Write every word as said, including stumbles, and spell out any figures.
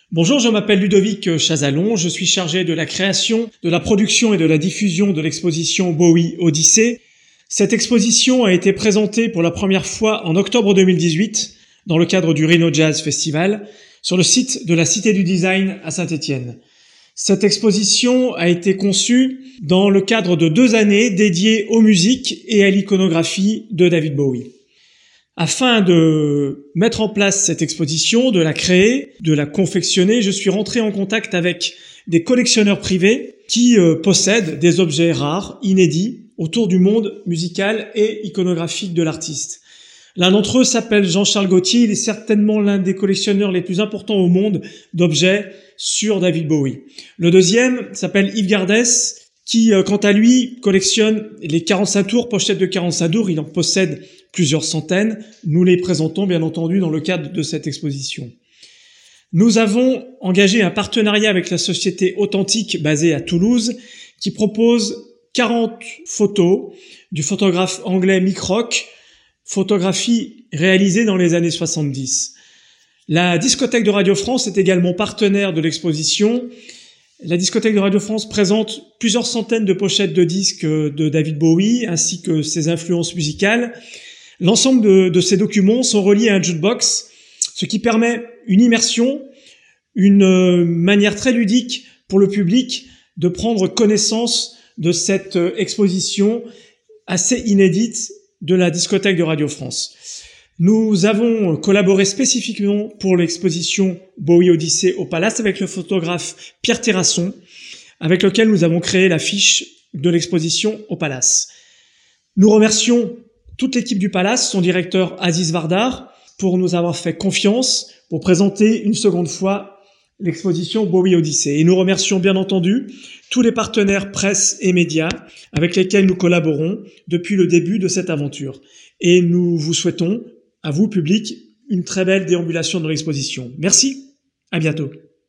Bonjour, je m'appelle Ludovic Chazalon, je suis chargé de la création, de la production et de la diffusion de l'exposition Bowie Odyssée. Cette exposition a été présentée pour la première fois en octobre deux mille dix-huit dans le cadre du Rhino Jazz Festival sur le site de la Cité du Design à Saint-Étienne. Cette exposition a été conçue dans le cadre de deux années dédiées aux musiques et à l'iconographie de David Bowie. Afin de mettre en place cette exposition, de la créer, de la confectionner, je suis rentré en contact avec des collectionneurs privés qui euh, possèdent des objets rares, inédits, autour du monde musical et iconographique de l'artiste. L'un d'entre eux s'appelle Jean-Charles Gauthier, il est certainement l'un des collectionneurs les plus importants au monde d'objets sur David Bowie. Le deuxième s'appelle Yves Gardès, qui, euh, quant à lui, collectionne les quarante-cinq tours, pochettes de quarante-cinq tours, il en possède plusieurs centaines. Nous les présentons bien entendu dans le cadre de cette exposition. Nous avons engagé un partenariat avec la société Authentique basée à Toulouse qui propose quarante photos du photographe anglais Mick Rock, photographies réalisées dans les années soixante-dix. La discothèque de Radio France est également partenaire de l'exposition. La discothèque de Radio France présente plusieurs centaines de pochettes de disques de David Bowie ainsi que ses influences musicales. L'ensemble de, de ces documents sont reliés à un jukebox, ce qui permet une immersion, une euh, manière très ludique pour le public de prendre connaissance de cette euh, exposition assez inédite de la discothèque de Radio France. Nous avons collaboré spécifiquement pour l'exposition Bowie Odyssée au Palace avec le photographe Pierre Terrasson, avec lequel nous avons créé l'affiche de l'exposition au Palace. Nous remercions toute l'équipe du Palace, son directeur Aziz Vardar, pour nous avoir fait confiance pour présenter une seconde fois l'exposition Bowie Odyssée. Et nous remercions bien entendu tous les partenaires presse et médias avec lesquels nous collaborons depuis le début de cette aventure. Et nous vous souhaitons, à vous public, une très belle déambulation dans l'exposition. Merci, à bientôt.